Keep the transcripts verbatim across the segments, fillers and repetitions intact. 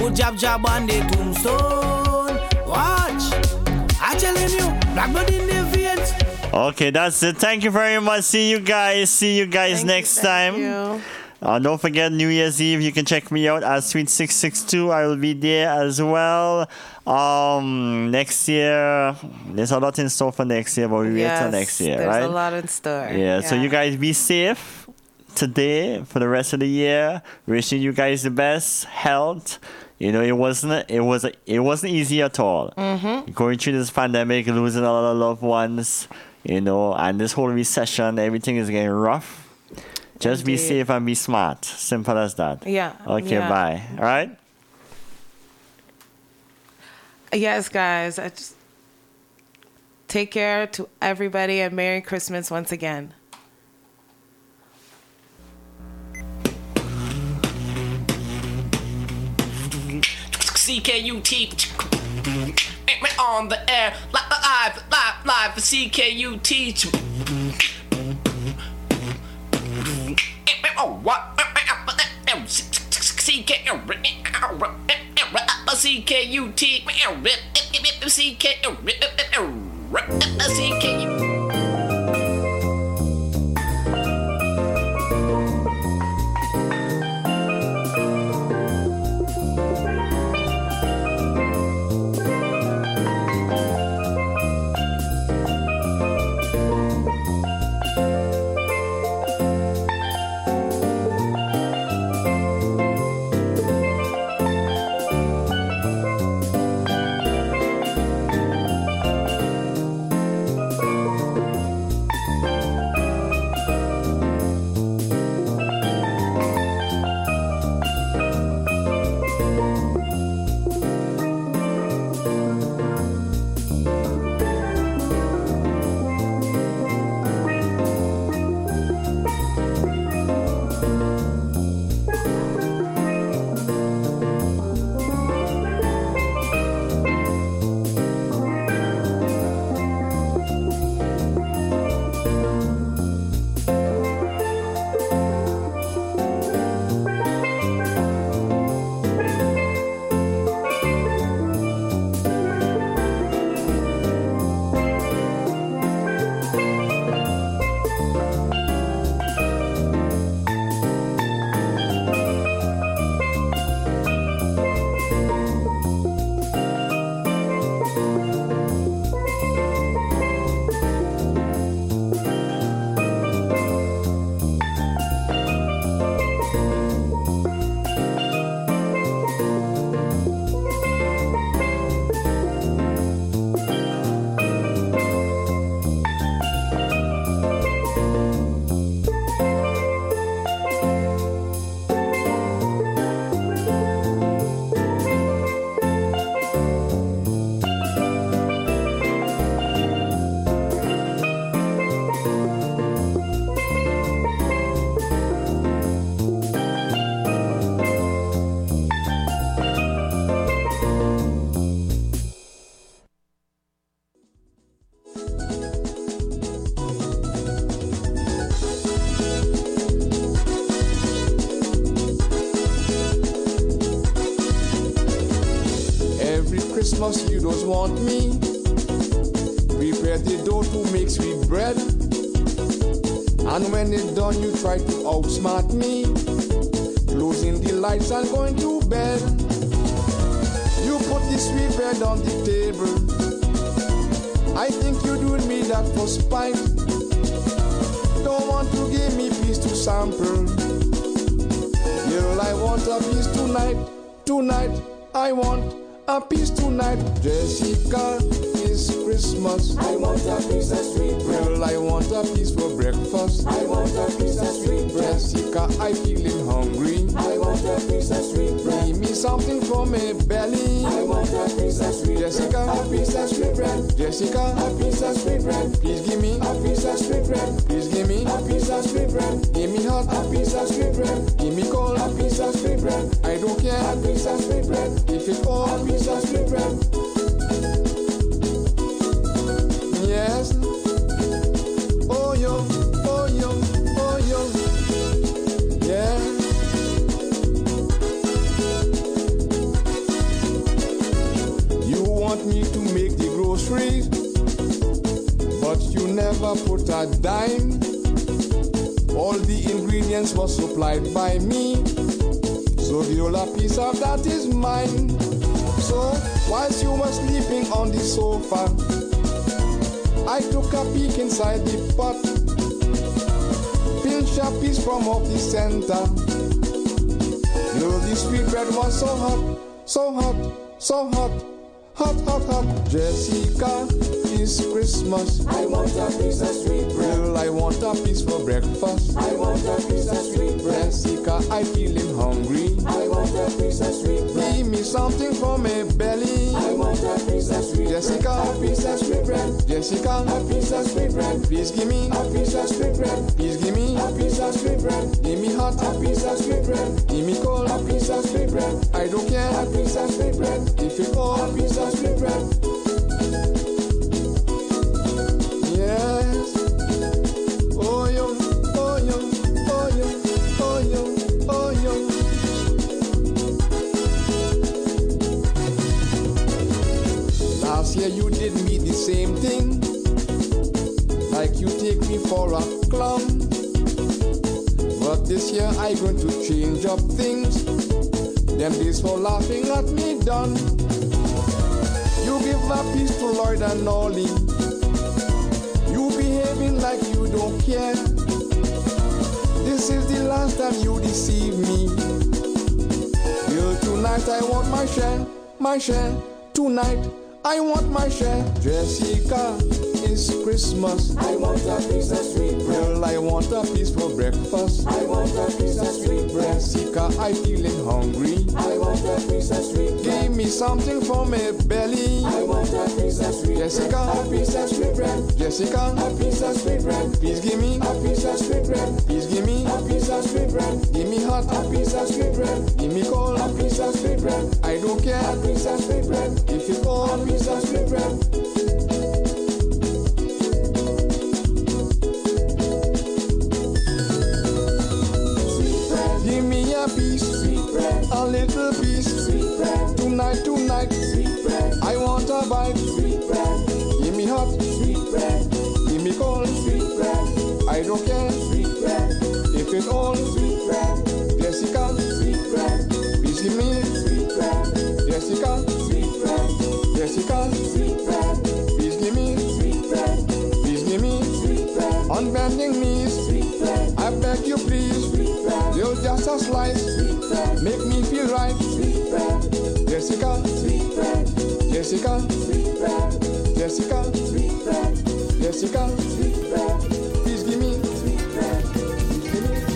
Put jab jab on the tombstone. Watch. I'm telling you, black blood in the veins. Okay, that's it. Thank you very much. See you guys. See you guys Thank next you, time. You. Uh, don't forget New Year's Eve. You can check me out at Sweet six six two. I will be there as well. Um, next year, there's a lot in store for next year, but we wait Yes, till next year, there's right? a lot in store. Yeah, so you guys be safe today for the rest of the year. Wishing you guys the best health. You know, it wasn't it was it wasn't easy at all. Mm-hmm. Going through this pandemic, losing a lot of loved ones, you know, and this whole recession, everything is getting rough. Just Indeed. be safe and be smart. Simple as that. Yeah. Okay, yeah. bye. All right? Yes, guys. I just take care to everybody and Merry Christmas once again. C K U T on the air, live, live, live for C K U T. Oh, what? C K C K U T C K C K U. Christmas you don't want me. Prepare the dough to make sweet bread. And when it's done you try to outsmart me. Closing the lights and going to bed. You put the sweet bread on the table. I think you doing me that for spite. Don't want to give me peace to sample. Girl, I want a piece tonight. Tonight, I want a piece tonight. Jessica, it's Christmas. I want a piece of sweet bread. Girl, I want a piece for breakfast. I want a piece of sweet bread. Jessica, I feeling hungry. I want a piece of sweet bread. Give me something from my belly. I want a piece of sweet Jessica, bread. A piece of sweet bread. Jessica, a piece of sweet bread. Please give me a piece of sweet bread. Please give me a piece of sweet bread. Give me hot, a piece of sweet bread. Give me cold, a piece of sweet bread. I don't care, a piece of sweet bread. If it's all, a piece of sweet bread. Yes. Oh yo, oh yo, oh yo. Yeah. hungry, but you never put a dime. All the ingredients were supplied by me, so the whole piece of that is mine. So whilst you were sleeping on the sofa, I took a peek inside the pot, pinch a piece from off the center. Know the sweet bread was so hot, so hot, so hot, hot, hot, hot. Jessica, it's Christmas. I want a piece of sweet bread. Well, I want a piece for breakfast. I want a piece of sweet bread. Jessica, I feeling hungry. I want a piece of sweet bread. Give me something for my belly. I want a piece of sweet Jessica, bread. A piece of sweet bread. Jessica, A piece of sweet bread. please give me, A piece of sweet bread. please give me, A piece of sweet bread. give me hot, A piece of sweet bread. give me cold. A piece of sweet bread. I don't care A piece of sweet bread. if it A all. piece of sweet bread. Yes. Oh yo, oh yo, oh yo, oh yo, oh yo. Last year you did me the same thing, like you take me for a clown. But this year I going to change up things. Them days for laughing at me done. You give a piece to Lloyd and Nolly. You behaving like you don't care. This is the last time you deceive me. Girl, tonight I want my share, my share. Tonight I want my share. Jessica, it's Christmas. I want a piece of sweet bread. Girl, I want a piece for breakfast. I want a piece of sweet bread. Jessica, I feeling hungry. I want a piece of sweet bread. Give me something for my belly. I want a piece of sweet Jessica, bread. A piece of sweet bread. Jessica, A piece of sweet bread. please give me, A piece of sweet bread. please give me, A piece of sweet bread. give me hot, A piece of sweet bread. give me cold. A piece of sweet bread. I don't care A piece of sweet bread. if it A all. piece of sweet bread. Sweet bread. Give me a piece, Sweet bread. a little piece. Sweet bread. Tonight, tonight, Sweet bread. I want a bite. Sweet bread. Give me hot, Sweet bread. give me cold. Sweet bread. I don't care Sweet bread. if it all. Sweet bread. Jessica, Sweet bread. please give me, Sweet bread. Jessica, Sweet bread. Jessica, Sweet bread. please give me, Sweet bread. please give me. Sweet bread. On bending knees, Sweet bread. I beg you please, Sweet bread. you're just a slice. Sweet bread. Make me feel right. Sweet bread. Jessica, Sweet bread. Jessica, Sweet bread. Jessica, Sweet bread. Jessica, Sweet bread. please give me, Sweet bread. please give me.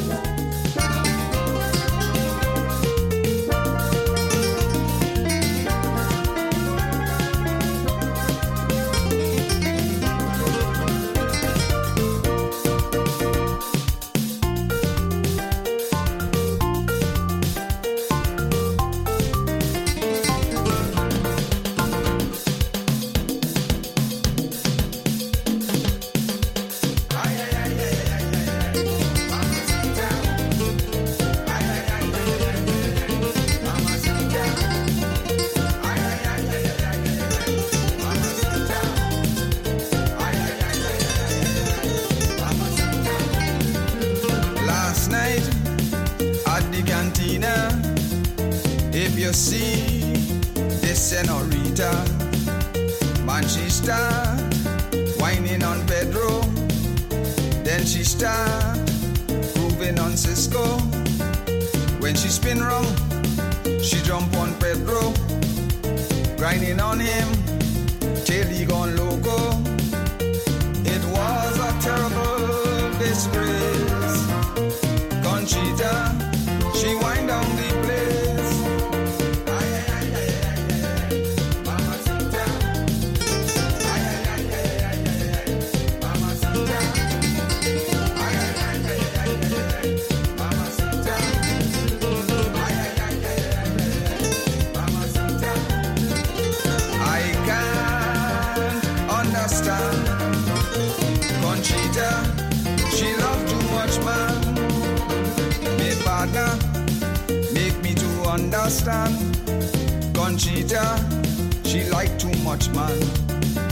Last night at the cantina, if you see this senorita, man, she start whining on Pedro, then she start grooving on Cisco. When she spin round, she jump on Pedro, grinding on him till he gone loco. It was a terrible disgrace. Conchita, she wind down the place. Ay, ay, ay, ay, ay, ay, Mamacita. Ay, ay, ay, ay, ay, ay, ay, Mamacita. Ay, ay, ay, ay, ay, ay, ay, Mamacita. Ay, ay, ay, ay, ay, ay, Mamacita. I can't understand Conchita. She love too much man. Me partner make me to understand. Conchita, she like too much man.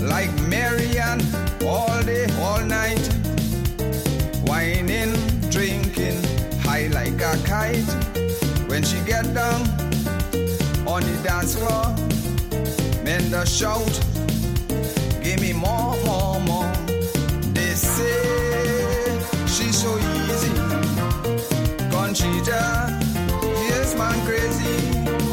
like Marianne, all day, all night. Whining, drinking, high like a kite. When she get down on the dance floor, men the shout, give me more, more, more. They say she's so easy. Conchita, yes, man, crazy.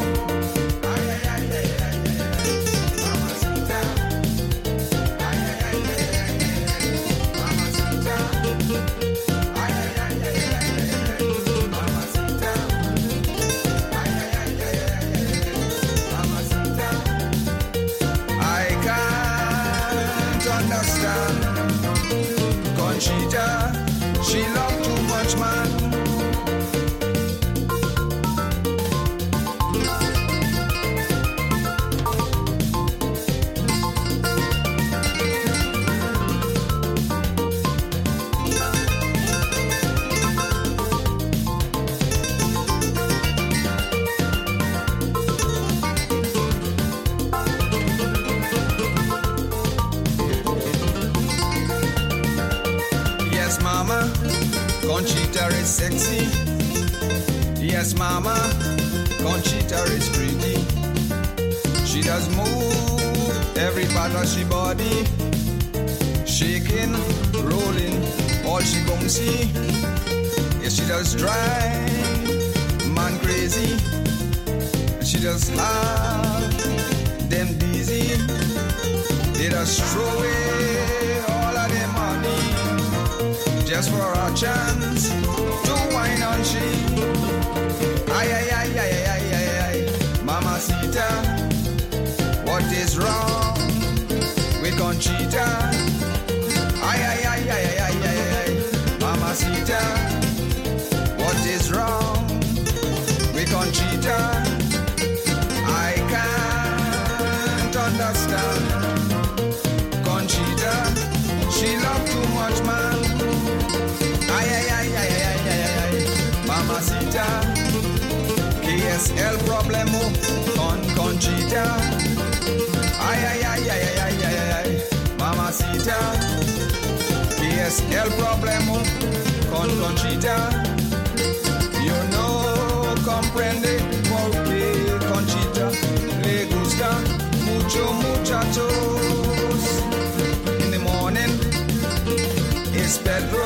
Conchita, she love too much, man. Conchita is sexy. Yes, mama, Conchita is pretty. She does move every part of she body, shaking, rolling, all she bouncy. Yes, she does drive man crazy. She does have them dizzy. They just throw away all of their money just for a chance to wine on she. Ay, ay, ay, ay, ay, ay, ay, ay. Mamacita, what is wrong with Conchita? Ay, ay, ay, ay, ay, ay, ay, ay. Mamacita, what is wrong with Conchita? I can't understand. Conchita, she love too much, man. Ay, ay, ay, ay, ay, ay, ay, ay. Mamacita, K S L problemo con Conchita. Ay, ay, ay, ay, ay, ay, ay, ay. Mamacita, K S L problemo con Conchita. You know, comprende porque Conchita le gusta mucho muchachos. In the morning, it's Pedro.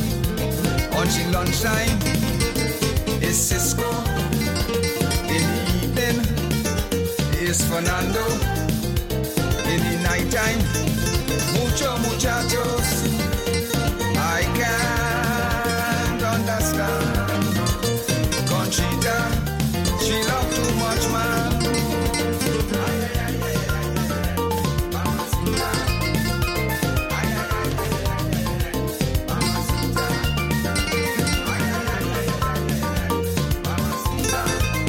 On she lunchtime, it's Cisco. In the evening, it's Fernando. In the nighttime, mucho muchachos. I can't understand. Conchita, she love too much, man. Ay, ay, ay, ay, ay, ay. Mamacita. Ay, ay, ay, ay, ay, ay, ay. Mamacita. Ay, ay, ay, ay, ay, ay, ay. Mamacita.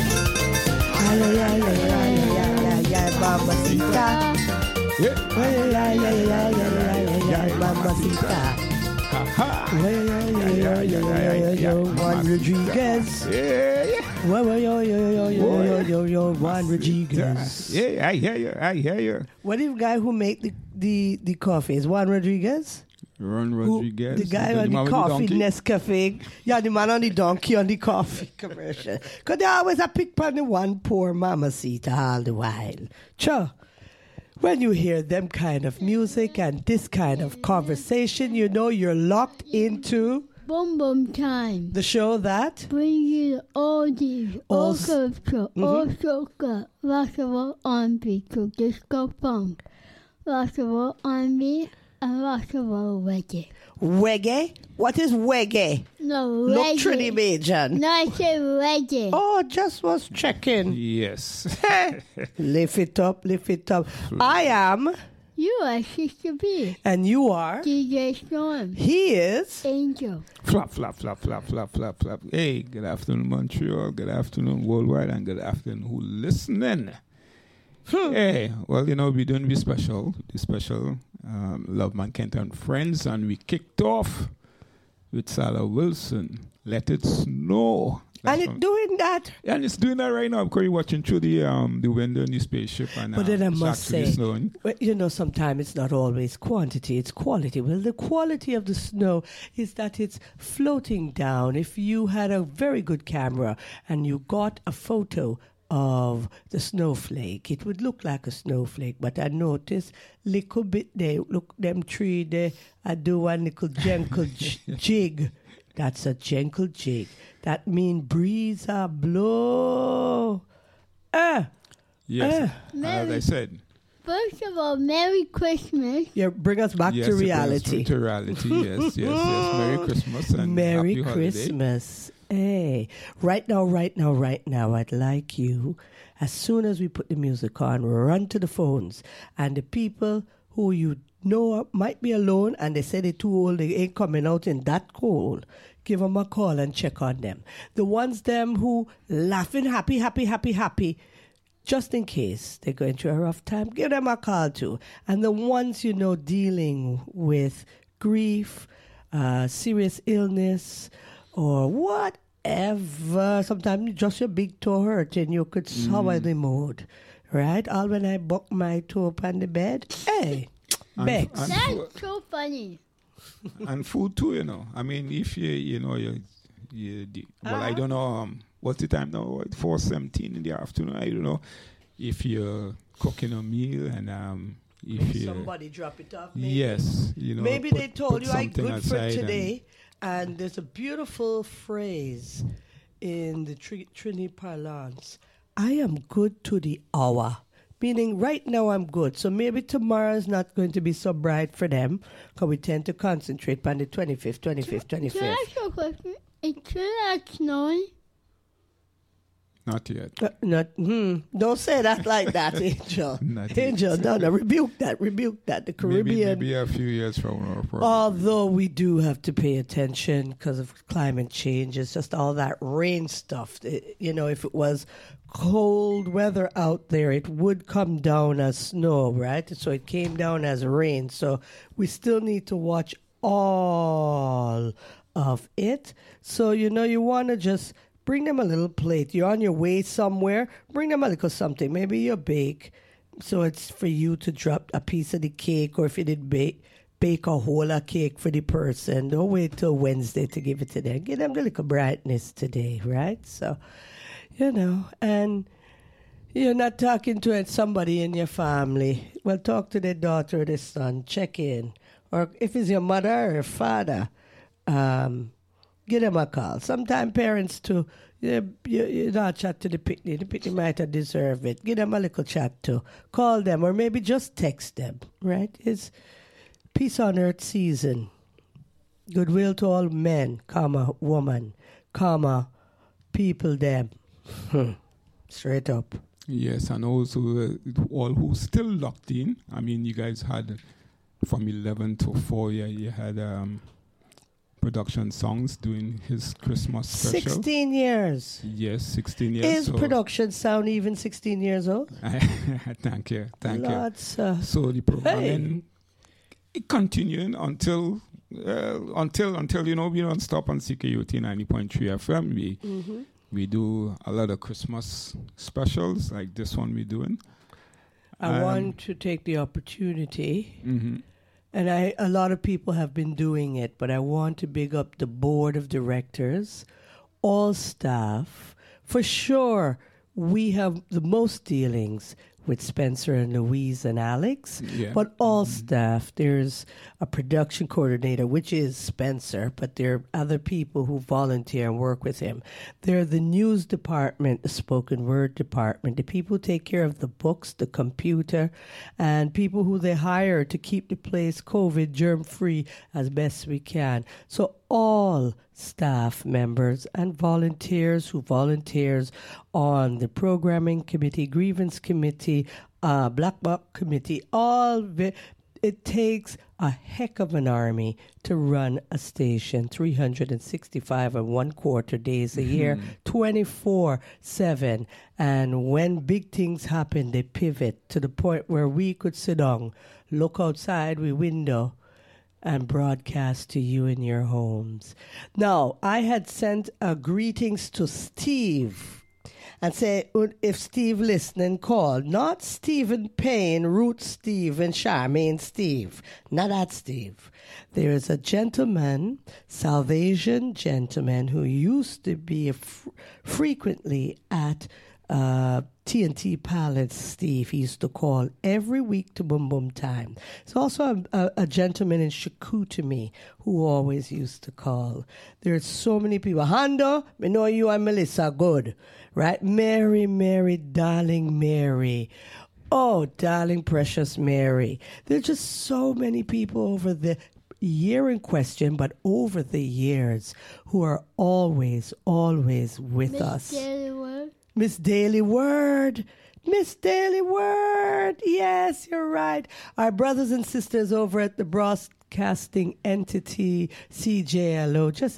Ay, ay, ay, ay, ay, ay, ay, ay, mamacita. Yeah. Ay, ay, ay, ay, ay, ay, ay, ay, ay, mamacita. Ha ha. Ay, ay, ay, ay, ay, ay, ay, yo, Juan Rodriguez. Yeah, yeah. Well, well, yo, yo, yo, yo, yo, yo, yo, Juan Rodriguez. Yeah, I hear you. I hear you. What is the guy who make the, the, the coffee? Is Juan Rodriguez? Ron Who- Rodriguez. the guy the on man the with coffee, donkey? Nescafe. Yeah, the man on the donkey on the coffee commercial. Because they always a pick on the one poor mamacita all the while. Sure. When you hear them kind of music and this kind of conversation, you know you're locked into Boom Boom Time. the show that Bring you all these, all All s- culture, all soca, rock and roll, R and B, to disco funk, rock and roll, R and B, and rock and roll reggae. reggae. What is reggae? No, Look, reggae. Trinidadian. No, I said reggae. Oh, just was checking. Yes. Lift it up, lift it up. I am, You are Sister B, and you are. D J Storm, He is. Angel. Flap, flap, flap, flap, flap, flap, flap. Hey, good afternoon, Montreal. Good afternoon, worldwide, and good afternoon, who listening. Hey, well, you know, we're doing this special, this special um, Love Man Kent and Friends, and we kicked off with Sarah Wilson, Let It Snow. And it's doing that. And it's doing that right now because you're watching through the um the window in the spaceship. And, But uh, then I it's must actually say, snowing. well, you know, sometimes it's not always quantity, it's quality. Well, the quality of the snow is that it's floating down. If you had a very good camera and you got a photo of the snowflake, it would look like a snowflake. But I noticed little bit there, look, them tree there, I do one little gentle j- jig. That's a gentle jig. That mean breeze a blow. Ah. Yes, Uh, as I said. First of all, Merry Christmas. Yeah, bring us back yes, to it brings reality. To reality, yes, yes, yes. Merry Christmas and Merry happy holiday. Christmas. Hey, right now, right now, right now, I'd like you, as soon as we put the music on, run to the phones. And the people who you know might be alone and they say they're too old, they ain't coming out in that cold, give them a call and check on them. The ones them who laughing happy, happy, happy, happy, just in case they're going through a rough time, give them a call too. And the ones you know dealing with grief, uh, serious illness, or whatever, sometimes just your big toe hurt and you could sour Mm. the mood, right? All when I buck my toe up on the bed, hey, And- Bex. and That's so funny. and food too, you know. I mean, if you, you know, you, you the, well, I don't know, um, what's the time now? four seventeen in the afternoon. I don't know if you're cooking a meal and um, if you somebody drop it off. Maybe. yes, you know, Maybe put- they told put you I'm something good for aside and- today. And there's a beautiful phrase in the Tr- Trini parlance. I am good to the hour. Meaning right now I'm good. So maybe tomorrow is not going to be so bright for them because we tend to concentrate on the twenty-fifth, twenty-fifth, Can I twenty-fifth. ask you a question? Is Trinidad snowing? Not yet. Uh, not, hmm. Don't say that like that, Angel. Not Angel, no, no, rebuke that, rebuke that. The Maybe, Caribbean. maybe a few years from now. probably. Although we do have to pay attention because of climate change, it's just all that rain stuff. It- you know, if it was cold weather out there, it would come down as snow, right? So it came down as rain. So we still need to watch all of it. So, you know, you want to just bring them a little plate. You're on your way somewhere, bring them a little something. Maybe you bake. So it's for you to drop a piece of the cake, or if you did bake, bake a whole a cake for the person. Don't wait till Wednesday to give it to them. Give them the little brightness today, right? So, you know, and you're not talking to somebody in your family. Well, talk to their daughter or their son. Check in. Or if it's your mother or your father, um, give them a call. Sometimes parents too, you, you, you not chat to the picnic. The picnic might have deserve it. Give them a little chat too. Call them or maybe just text them, right? It's peace on earth season. Goodwill to all men, comma, woman, comma, people them. Hmm. Straight up. Yes, and also uh, all who still locked in. I mean, you guys had from eleven to four, yeah, you had um, production songs doing his Christmas special. sixteen years. Yes, sixteen years. Is so production sound even sixteen years old? thank you, thank Lots, you. uh, So the programming it continuing until uh, until until you know we don't stop on C K U T ninety point three F M. We Mhm. we do a lot of Christmas specials like this one we're doing. I Um, want to take the opportunity, Mhm. and I a lot of people have been doing it, but I want to big up the board of directors, all staff. For sure, we have the most dealings with Spencer and Louise and Alex, Yeah. but all staff. There's a production coordinator, which is Spencer, but there are other people who volunteer and work with him. They're the news department, the spoken word department, the people who take care of the books, the computer, and people who they hire to keep the place COVID germ-free as best we can. So all staff members and volunteers who volunteers on the programming committee, grievance committee, uh, black box committee, all vi- it takes a heck of an army to run a station three hundred sixty-five and one quarter days a year, twenty-four seven. And when big things happen, they pivot to the point where we could sit down, look outside we window, and broadcast to you in your homes. Now, I had sent a greetings to Steve and say, if Steve listening, call. Not Stephen Payne, Root Steve, and Charmaine Steve. Not that Steve. There is a gentleman, Salvation gentleman, who used to be f- frequently at uh, T N T Palace, Steve. He used to call every week to Boom Boom Time. There's also a, a, a gentleman in Chicoutimi who always used to call. There's so many people. Hondo, I know you and Melissa, good. Right? Mary, Mary, darling Mary. Oh, darling, precious Mary. There's just so many people over the year in question, but over the years, who are always, always with Miss us. Daily Word. Miss Daily Word. Miss Daily Word. Yes, you're right. Our brothers and sisters over at the broadcasting entity, C J L O, just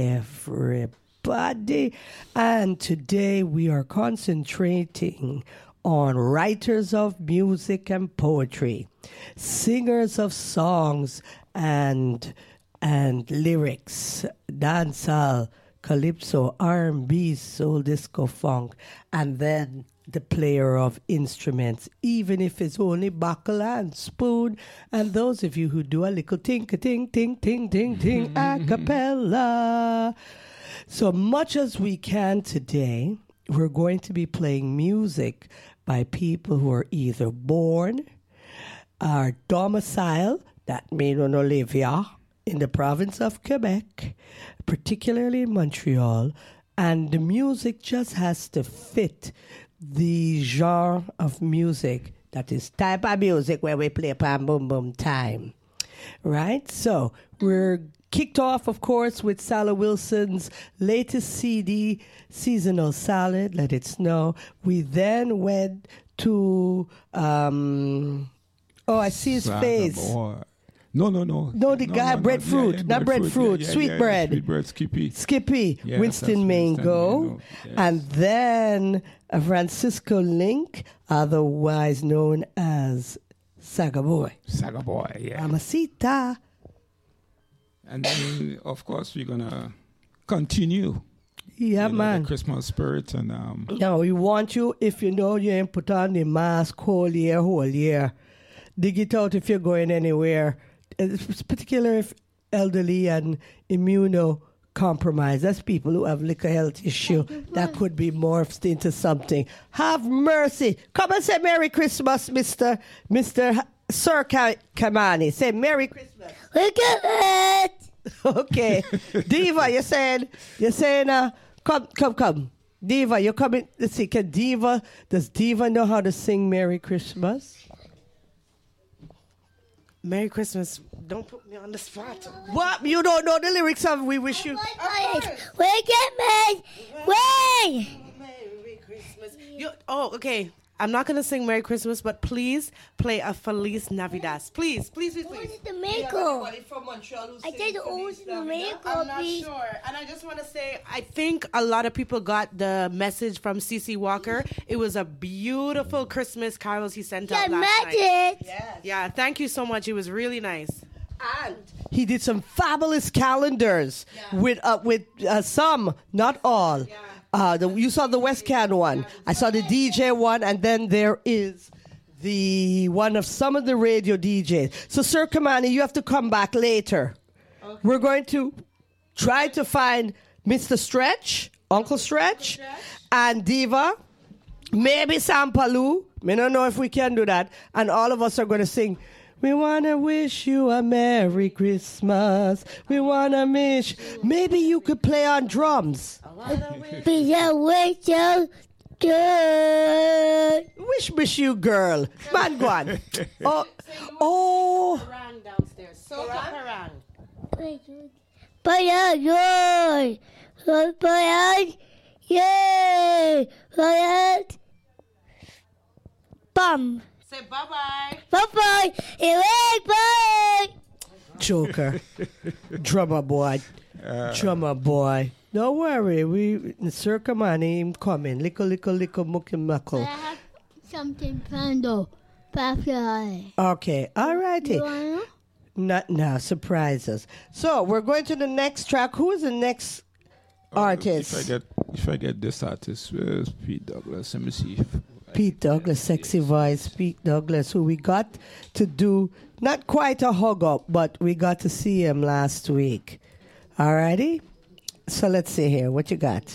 everybody. And today we are concentrating on writers of music and poetry, singers of songs and and lyrics, dancehall, calypso, R and B, soul, disco, funk, and then the player of instruments, even if it's only buckle and spoon. And those of you who do a little ting ting ting ting ting ting a cappella. So much as we can today, we're going to be playing music by people who are either born, are domicile, that means on Olivia, in the province of Quebec, particularly in Montreal, and the music just has to fit the genre of music, that is type of music where we play Pam Boom Boom Time, right? So we're kicked off, of course, with Sally Wilson's latest C D, Seasonal Salad, Let It Snow. We then went to, um, oh, I see his Saga face. boy. No, no, no. No, the no, guy, no, no. breadfruit, Yeah, yeah, not breadfruit, yeah, yeah, sweet yeah, bread. Sweet bread, Skippy. Skippy, Yes, Winston that's Winston Mango, Mango, yes. and then uh, Francisco Link, otherwise known as Saga Boy. Saga boy, yeah. Mamacita. And then, of course, we're going to continue. Yeah, you know, man. the Christmas spirit. And um, Now, we want you, if you know you ain't put on the mask whole year, whole year, dig it out if you're going anywhere, it's particularly if elderly and immunocompromised. That's people who have liquor health issue that could be morphed into something. Have mercy. Come and say Merry Christmas, Mister Mister Sir Ka- Kamani. Say Merry Christmas. Look at it. Okay. Diva, you're saying, you're saying, uh, come, come, come. Diva, you're coming. Let's see, can Diva, does Diva know how to sing Merry Christmas? Merry Christmas. Don't put me on the spot. What? You don't know the lyrics of We Wish You? Wait, get me. Wait. Merry Christmas. You, oh, okay. I'm not going to sing Merry Christmas, but please play a Feliz Navidad. Please, please, please, please. Domingo. from Montreal who I said Old Domingo, I'm not please. sure. And I just want to say, I think a lot of people got the message from C C Walker. It was a beautiful Christmas carols he sent out Yeah, last night. magic. Yes. Yeah, thank you so much. It was really nice. And he did some fabulous calendars with uh, with uh, some, not all. Uh, the, you saw the West Can one. I saw the D J one, and then there is the one of some of the radio D Js. So, Sir Kamani, you have to come back later. Okay. We're going to try to find Mister Stretch, Uncle Stretch, and Diva, maybe Sampalu. I don't know if we can do that. And all of us are going to sing, we want to wish you a Merry Christmas. We want to wish. Maybe you could play on drums. Be a wish you good. Wish, wish you, girl. Man, go on. Oh, oh. Parang downstairs. So parang. Payayoy. Payay. Yay. Payay. Bum. Say bye-bye. Bye-bye. Bye. Bye. Joker. Drummer boy. Drummer boy. Don't worry. We, Sir Kamani, him coming. Lickle, lickle, lickle, mucky, muckle. I have something planned though. Papi. Okay. All righty. You wanna? Not now. Surprise us. So we're going to the next track. Who is the next artist? If I get if I get this artist, where's Pete Douglas? Let me see. If Pete Douglas, sexy voice. Pete Douglas, who we got to do not quite a hug up, but we got to see him last week. Alrighty. So let's see here. What you got?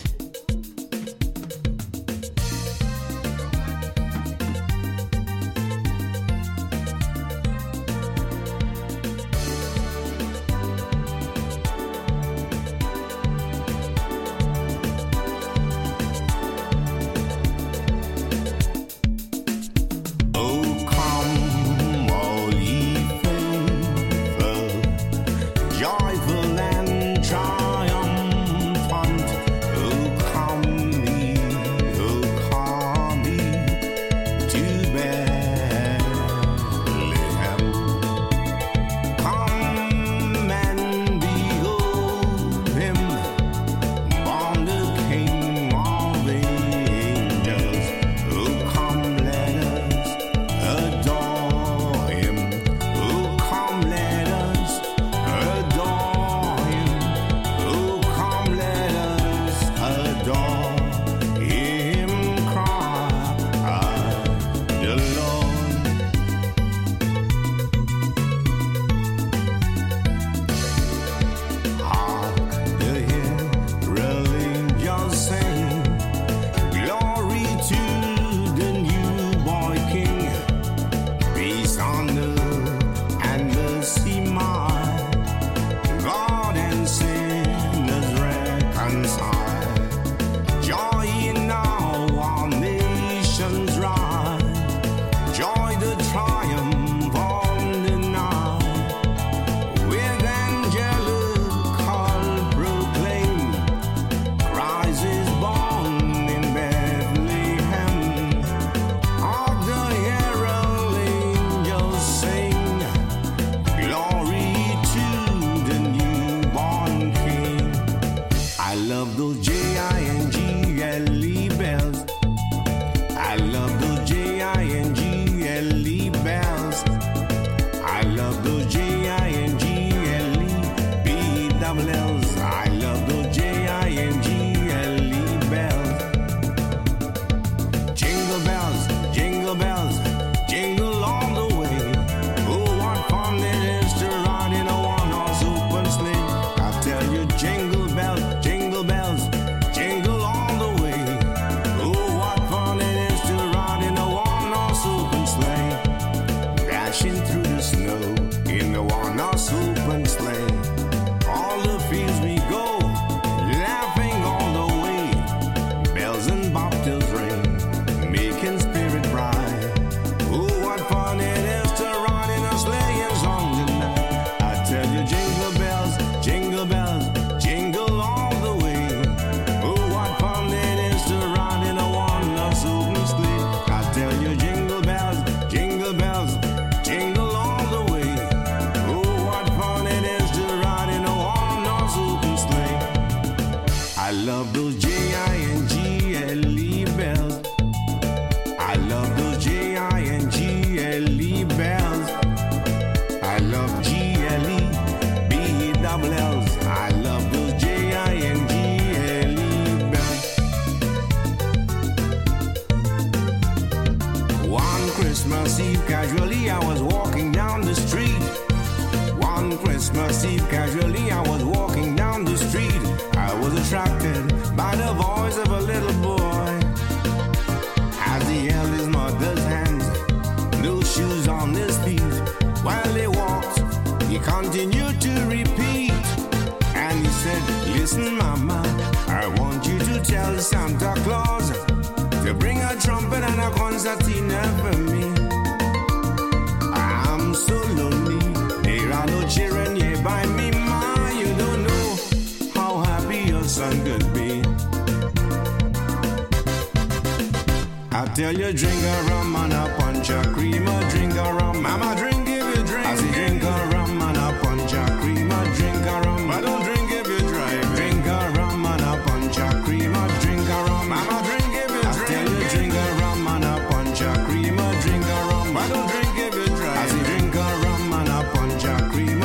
Tell you drink a rum and a punch a cream, a drink a rum. Mama drink if you drink. I say drink a rum and a punch a cream, a drink a rum. I don't drink if you drive. Drink a rum and a punch a cream, a drink a rum. Mama drink if you drink. I tell you drink a rum and a punch a cream, a drink a rum. I don't drink if you drive. I say drink a rum and a punch a cream.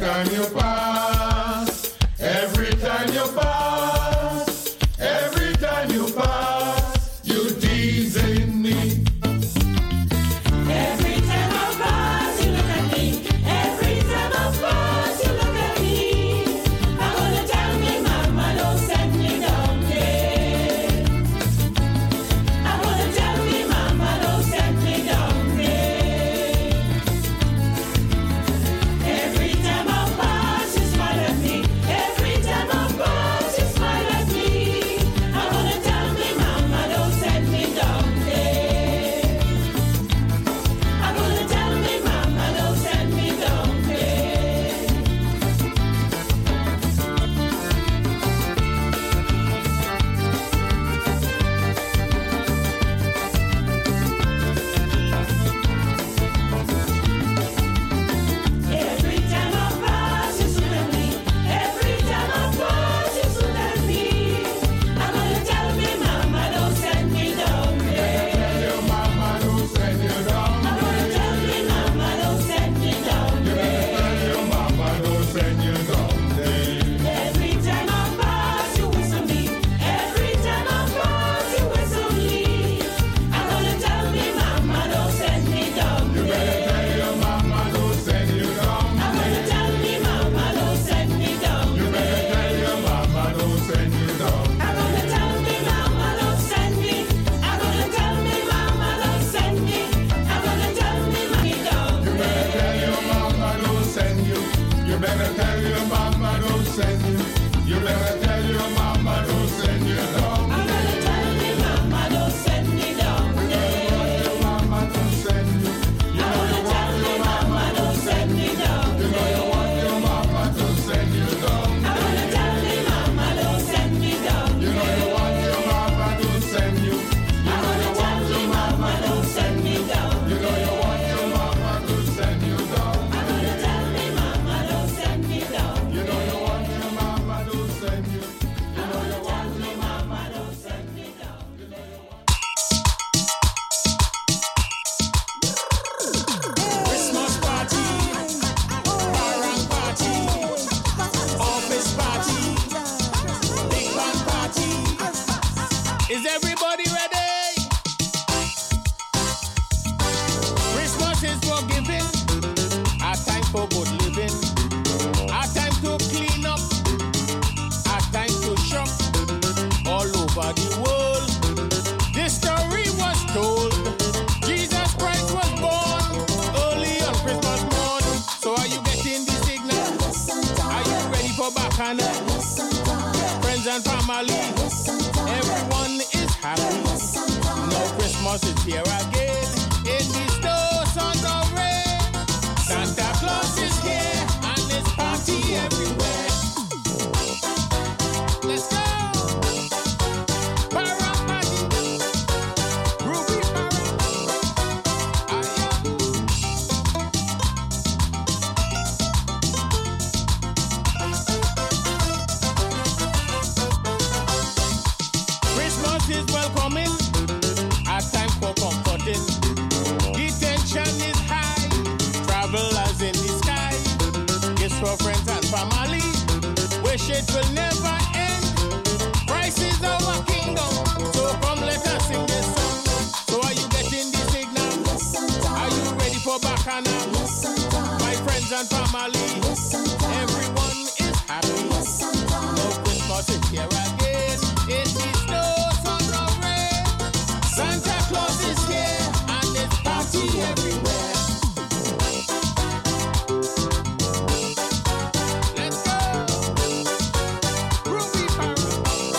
time you pass, every time you pass, every time you pass, you teasing me. Every time I pass, you look at me. Every time I pass, you look at me. I'm gonna tell me, mama, don't send me down there. I'm gonna tell me, mama, don't send me down there. Every time I pass, you smile at me. Every time I pass, you smile at me. I'm gonna tell me, mama, don't send me down there. I'm gonna tell me, mama, don't send me down there. Every time I pass, you shoot at me. Every time I pass, you shoot at me. I'm gonna tell me, mama, don't send me down there. Your mama don't send you down. I'm gonna tell me, mama, don't send me down there. Your mama don't send you down there. Every time I pass, you whistle me. Every time I pass, you whistle me. I'm gonna tell me, mama, don't send me down there. Your mama don't send you down. I'm gonna tell me, mama, don't send me down there. Your mama don't send you down. I'm gonna tell me, mama, don't send me. I'm gonna tell me, mama, don't send me. I'm gonna tell me, mommy, down You better tell your mama don't send you. You better tell your mama don't send you. You better tell your mama don't send you down. I'm gonna tell me, mama, don't send me down there. Your mama don't send you. You I'm know you gonna tell want me, your mama, don't send me down You know you there. want your mama to send you down. I'm gonna tell me, mama, don't send me down You know you there. want your mama to send you. I'm gonna tell me, mama, don't send me down You know you want your mama to send you down. I'm gonna tell me, mama, don't send me down You know you want your mama to send you. I'm gonna tell me, mama, don't send me down Christmas party, parang party, office party, big band party. Is everybody ready? Christmas is for giving, our time for good living, our time to clean up, our time to shop all over the world. This story was told. Jesus Christ was born early on Christmas morn. So are you getting the signal? Are you ready for Bacana? Friends and family, everyone is happy. Now Christmas is here again. In the stores on the rain. Santa Claus is here and it's party everywhere. Let's go! Parang party. Ruby parang. Christmas is welcoming, a time for comforting. The tension is high, travelers in the sky. Gifts for friends and family, wish it will never end. Christ is our kingdom, so come let us sing this song. So are you getting the signal? Are you ready for Bacana? My friends and family, everyone is happy. No Christmas is here again. In the stores on the rain. Santa Claus is here and it's party everywhere. Let's go! Ruby Parang.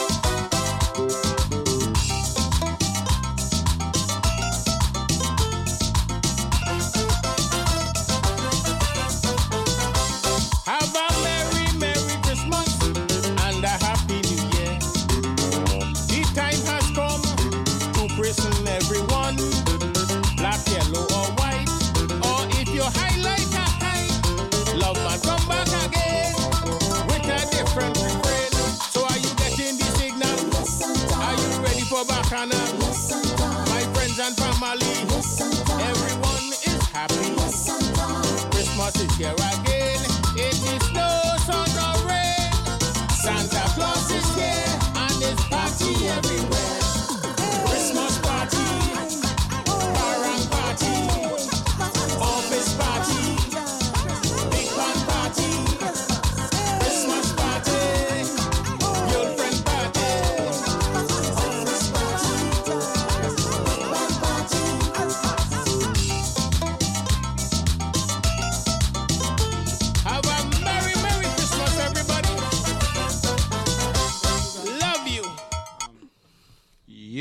Have a merry, merry Christmas and a happy new year. The time has come to christen everyone, black, yellow, or white. Or if you highlight a high, love man come back again with a different refrain. So are you getting the signal? Are you ready for Bacana? My friends and family, everyone is happy. Christmas is here again. It is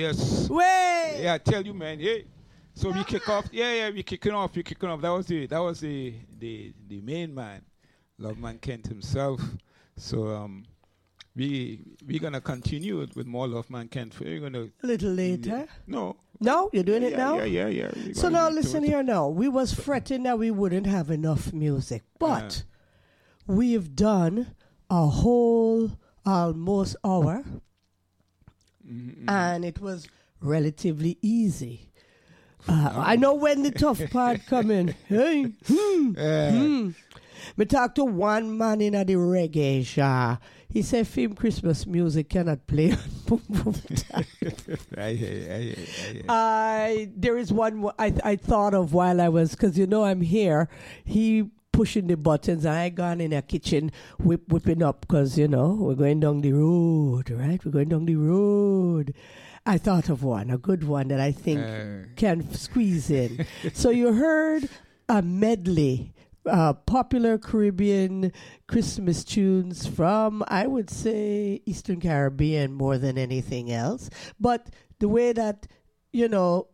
Yes. Way. Yeah, I tell you, man. Yeah. So we kick off. Yeah, yeah, we kicking off. We kicking off. That was the that was the the the main man, Loveman Kent himself. So um, we we gonna continue it with more Loveman Kent. We're gonna A little later. no. No, you're doing it Yeah, now? Yeah, yeah, yeah. We're So gonna now do listen it. here now. We was fretting that we wouldn't have enough music, but we've done a whole almost hour, Mm-hmm. and it was relatively easy. Uh, I know when the tough part come in. Hey, hmm, hmm. Me talk to one man in the reggae jar. He said, "Film Christmas music cannot play on boom boom time." I hear, I hear, I hear. I there is one wo- I I thought of while I was, because you know I'm here. He pushing the buttons, and I gone in the kitchen whip whipping up, because you know we're going down the road, right? We're going down the road. I thought of one, a good one that I think Uh. can f- squeeze in. So you heard a medley. Uh, popular Caribbean Christmas tunes from, I would say, Eastern Caribbean more than anything else. But the way that, you know,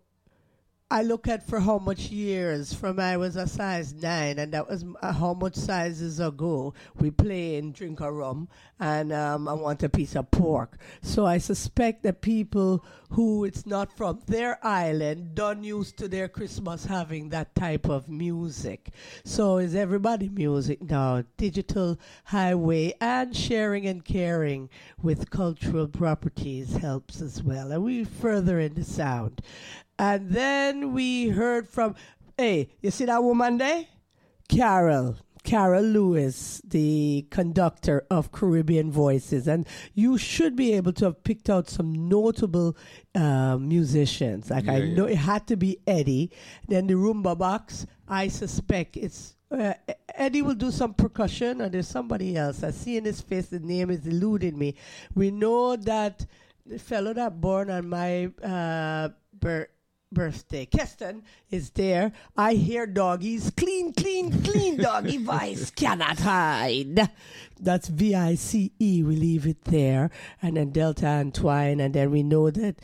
I look at for how much years from I was a size nine, and that was uh, how much sizes ago we play and drink a rum, and um, I want a piece of pork. So I suspect that people who it's not from their island done used to their Christmas having that type of music. So is everybody music now? Digital highway and sharing and caring with cultural properties helps as well, and we further in the sound. And then we heard from, hey, you see that woman there? Carol. Carol Lewis, the conductor of Caribbean Voices. And you should be able to have picked out some notable uh, musicians. Like Yeah, I yeah. know it had to be Eddie. Then the Roomba Box, I suspect it's uh, E- Eddie will do some percussion, or there's somebody else. I see in his face the name is eluding me. We know that the fellow that born on my uh, birth. birthday. Keston is there. I hear doggies. Clean, clean, clean doggy voice. Cannot hide. That's V I C E. We leave it there. And then Delta and Twine. And then we know that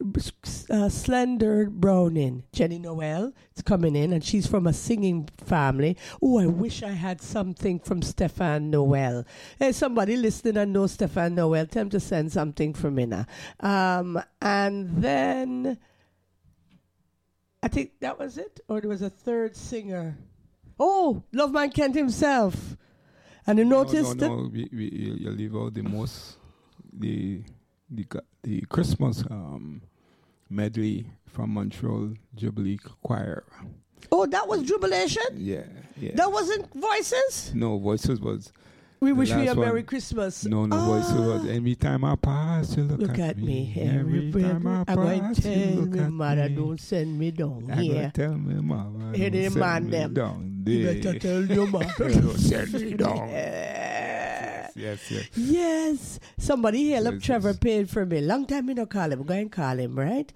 uh, Slender Browning, Jenny Noel, is coming in. And she's from a singing family. Oh, I wish I had something from Stefan Noel. Hey, somebody listening and know Stefan Noel, tell him to send something for me now. Um, and then I think that was it, or there was a third singer. Oh, Loveman Kent himself. And you noticed no, no, no. We, we, you, you leave out the most, the the ca- the Christmas um, medley from Montreal Jubilee Choir. Oh, that was Jubilation? Yeah, yeah. That wasn't Voices? No, Voices was. We the wish we a last Merry one. Christmas. No, no, Voices was. Every time I pass, you look, Look at me. Every time I I'm going pass, to you tell look me, at mother, me. don't send me down I here. gonna tell me, mama. Hey, don't they send man me them. down You there. better tell your mother. Don't send me down. Yeah. Yes, yes. Yes. Somebody hail up Yes, Trevor yes. Payne for me. Long time me no call him. Go and call him, right?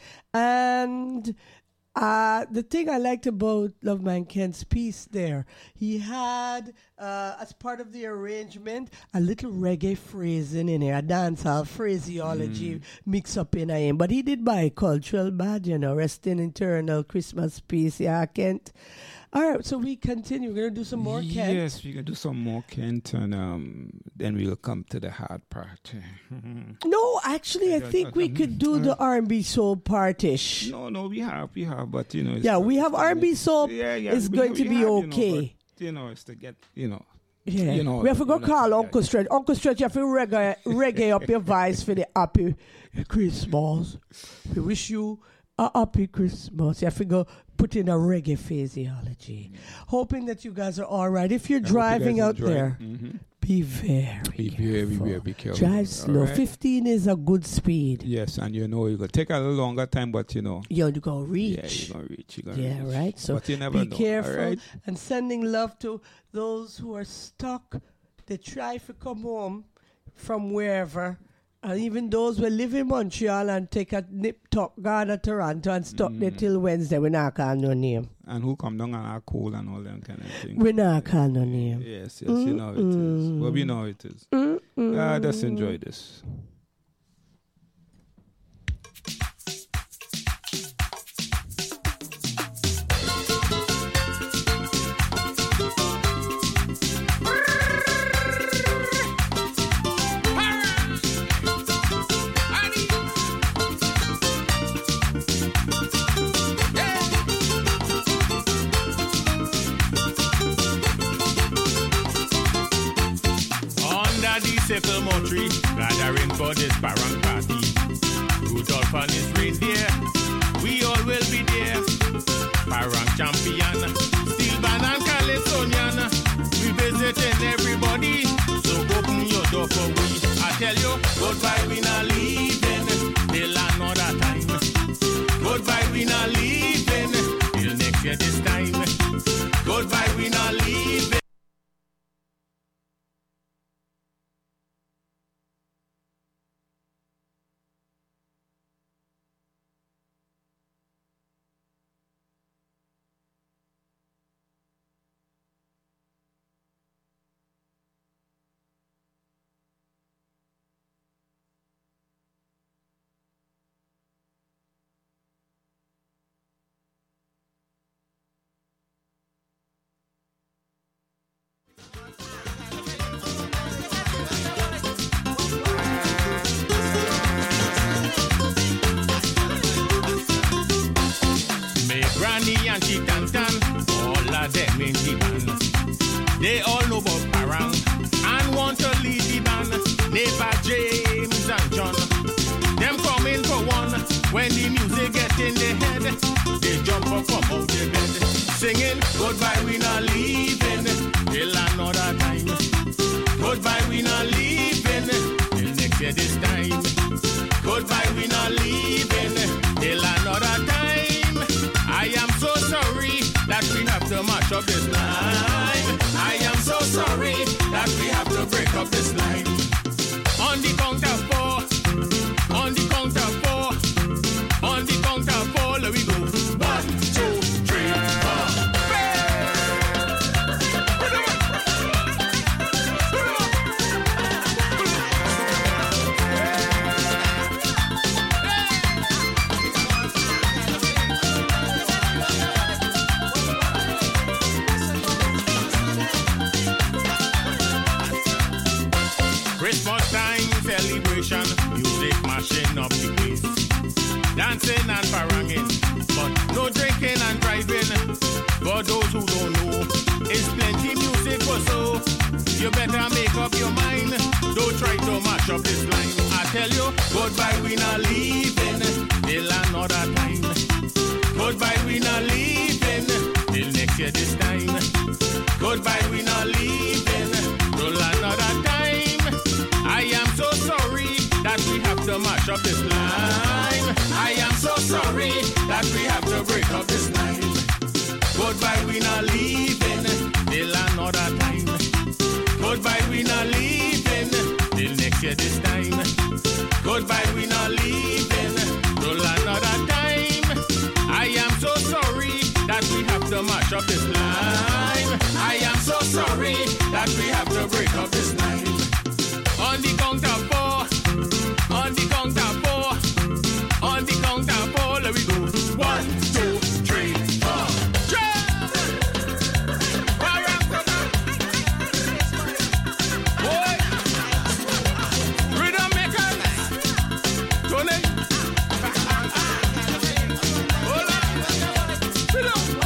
And uh, the thing I liked about Loveman Kent's piece there, he had, uh, as part of the arrangement, a little reggae phrasing in here, a dancehall phraseology mix up in him. But he did bicultural bad, you know, resting eternal Christmas peace, yeah, Kent. All right, so we continue. We're going to do some more Kent. Yes, we can do some more Kent, and um, then we'll come to the hard part. No, actually, I Yeah, think we um, could do the R and B soul partish. No, no, we have, we have, but you know. It's Yeah, we have it's- R and B soul. Yeah, yeah, It's we- going we to be have, you know, okay. but, you know, it's to get, you know. Yeah, You know, we have to go you know, call yeah, Uncle Stretch. Uncle Stretch, you have to reggae, reggae up your voice for the happy Christmas. We wish you a happy Christmas. You have to go put in a reggae phraseology. Hoping that you guys are all right. If you're I hope you driving guys out enjoy. there, Mhm. be very Be careful. very, very, be careful. Drive All slow. right? fifteen is a good speed. Yes, and you know, you go take a little longer time, but you know. You're going to Yeah, reach. you're going to reach. You're gonna Yeah, reach. right. So but you never be know. careful All right? and sending love to those who are stuck. They try to come home from wherever, and even those who live in Montreal and take a nip tuck gone to Toronto and stuck there Mm. till Wednesday. We're not calling no name. And who come down and are cool and all them kind of things. We're not calling no name. Yes, yes, you know it is. Well, we know it is. Mm-mm. Ah, just enjoy this. under the sycamore tree, gathering for this parang party. Rudolph and his reindeer, we all will be there. Parang champion, steel band and Calypsonian, we visiting everybody, so open your door for we. I tell you, goodbye, we not leaving till another time. Goodbye, we not leaving till next year this time. Goodbye, we not leaving. Granny and she Tantan, all of them in the band. They all know about Parang and want to lead the band. Neighbor James and John, them coming for one. When the music get in their head, they jump up from out the bed, singing, goodbye, we not leaving till another time. Goodbye, we not leaving till next year this time. Goodbye, we not leaving till another time. I am so sorry that we have to match up this line. I am so sorry that we have to break up this line. On the count of four, on the count of four, on the count of four, let we go. One, two, three, four. Christmas time celebration, music mashing up the place, dancing and paranging, but no drinking and driving. For those who don't know, it's plenty music for so. You better make up your mind, don't try to mash up this line. I tell you, goodbye, we not leaving till another time. Goodbye, we not leaving till next year this time. Goodbye, we not leaving till another time. I am so sorry that we have to mash up this line. I am so sorry that we have to break up this line. Goodbye, we not leaving till another time. Goodbye, we not leaving till next year this time. Goodbye, we not leaving till another time. I am so sorry that we have to mash up this line. I am so sorry that we have to break up this line. On the count of four, on the count of four, on the count of four, let we go. One, two, three, four. Boy, rhythm makers, Tony. Hold on, sit down.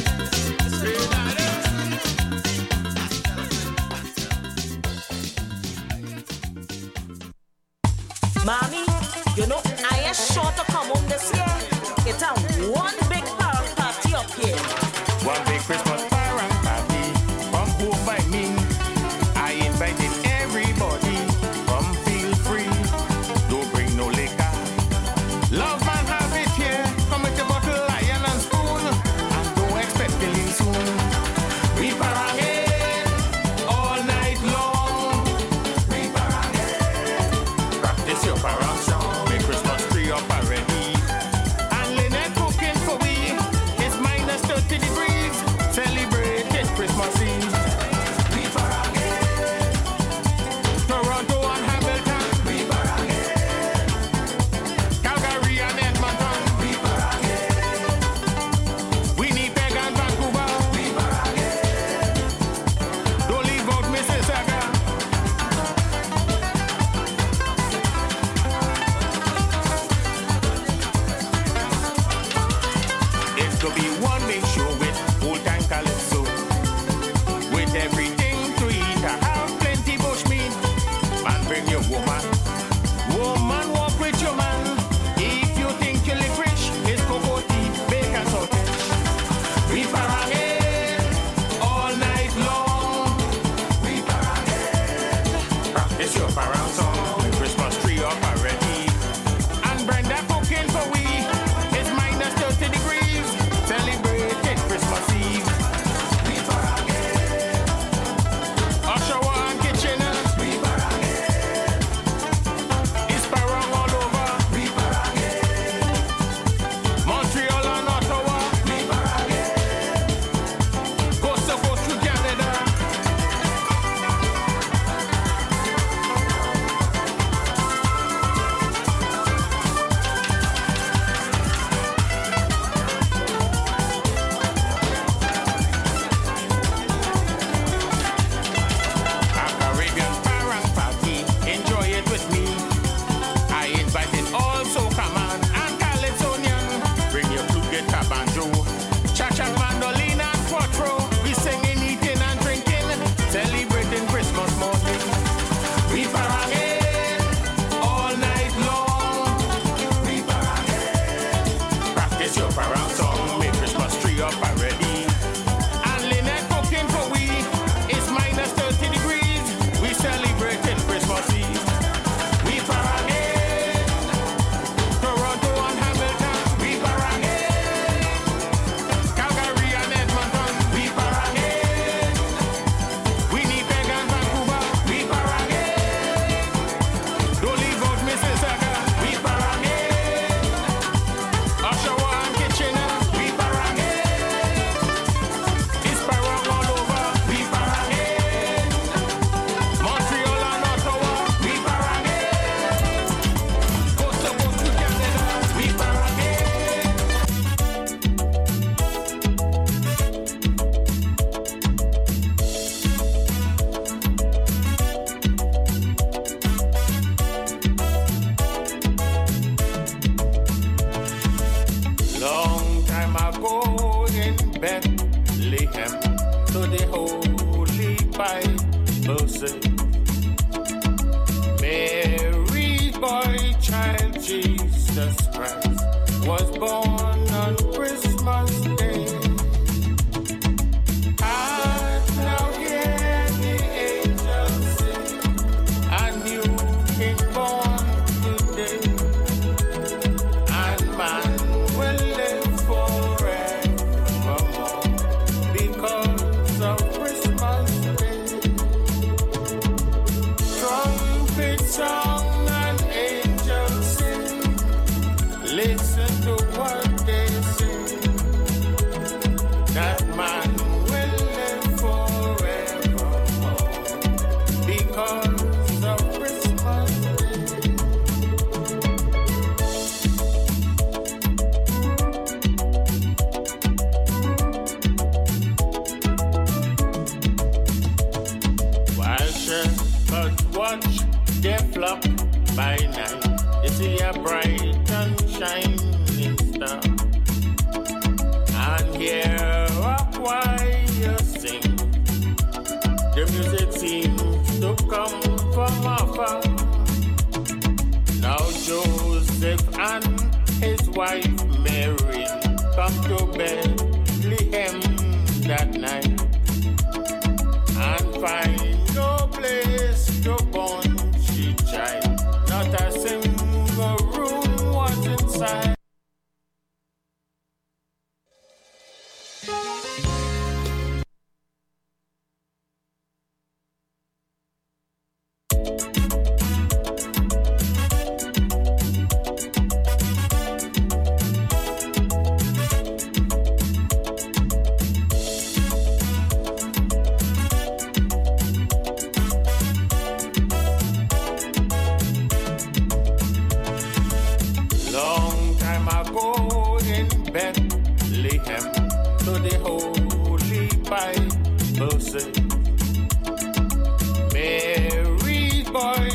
Mommy, you know, I ain't sure to come home this year. It's a one big parang party up here. One big Christmas parang party, come home by me. I invited everybody, come feel free. Don't bring no liquor. Love man have it here. Come with your bottle, iron and spoon. And don't expect feeling soon. We paranging all night long. We paranging. Practice your parang song. Make Christmas tree up already. And Lynette cooking for we. It's minus thirty Practice your parang song, the Christmas tree up already. And Brenda cooking for we. It's minus thirty degrees. Celebrating Christmas Eve. Oshawa and Kitchener. It's parang all over. Montreal and Ottawa. Coast to coast to Canada. A Caribbean parang party, enjoy it with me. I invited all soca man and Calypsonian. Bring your flute, guitar, banjo, cha-cha, mandolin and quattro. We singing, eating and drinking, celebrating Christmas morning. We paranging all night long. We paranging. Practice your parang song, make Christmas tree up already. And Lynette cooking for we. It's minus thirty degrees. We celebrating Christmas Eve. We paranging. Toronto and Hamilton. We paranging. Calgary and Edmonton. We paranging. Winnipeg and Vancouver. We paranging. Don't leave out Mississauga. We paranging. Oshawa and Kitchener. We paranging. It's parang all over. We paranging. Montreal and Ottawa. We paranging. Coast to coast to Canada. We paranging. Long time ago in Bethlehem, to the Holy Bible say, Mary's boy child Jesus Christ was born on Christmas Day. And now hear the angels sing, a new king born today. And man will live forevermore because of Christmas Day. Trumpet song and angels sing. Listen to what they say. That man will live forevermore because of Christmas Day. While shepherds watch their flock by night, they see a bright and shining star, and hear a choir sing. The music seems to come from afar. Now Joseph and his wife Mary come to Bethlehem that night and find no place to born she child. Not a single room was inside. Long time ago in Bethlehem, to the Holy Bible say, Mary's boy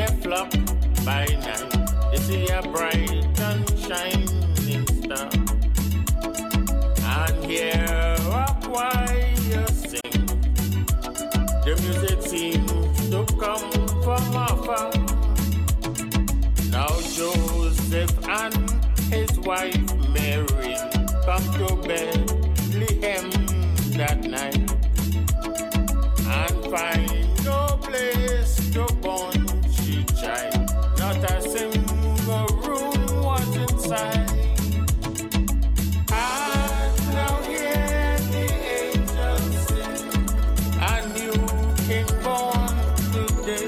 they flop by night. You see a bright and shining star, and hear a choir sing. The music seems to come from afar. Now Joseph and his wife Mary come to Bethlehem that night and find no place to born she child. Not a single room was inside. And now hear the angels sing, a new king born today,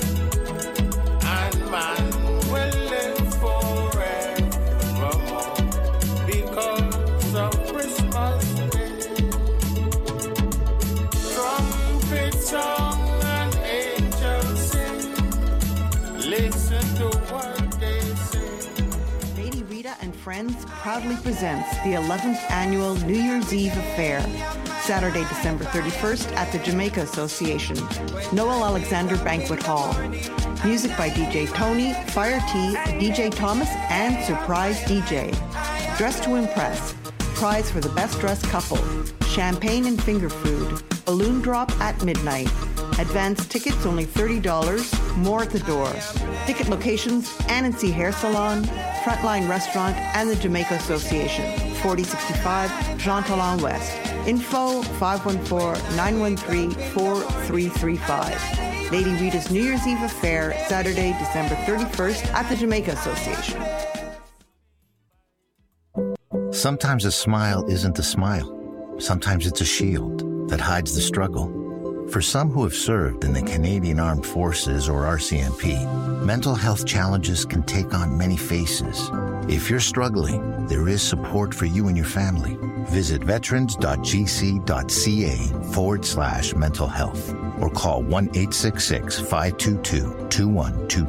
and man will live forevermore because of Christmas Day. Trumpet song and angels sing, listen to what they say. Lady Rita and Friends proudly presents the eleventh annual New Year's Eve Affair, Saturday, December thirty-first at the Jamaica Association, Noel Alexander Banquet Hall. Music by D J Tony, Fire T, D J Thomas, and Surprise D J. Dress to impress. Prize for the best dressed couple. Champagne and finger food. Balloon drop at midnight. Advance tickets only thirty dollars, more at the door. Ticket locations, Anansi Hair Salon, Frontline Restaurant, and the Jamaica Association, forty sixty-five Jean Talon West. Info five one four, nine one three, four three three five. Lady Rita's New Year's Eve Affair, Saturday, December thirty-first at the Jamaica Association. Sometimes a smile isn't a smile. Sometimes it's a shield that hides the struggle. For some who have served in the Canadian Armed Forces or R C M P, mental health challenges can take on many faces. If you're struggling, there is support for you and your family. Visit veterans.gc.ca forward slash mental health or call one eight six six, five two two, two one two two.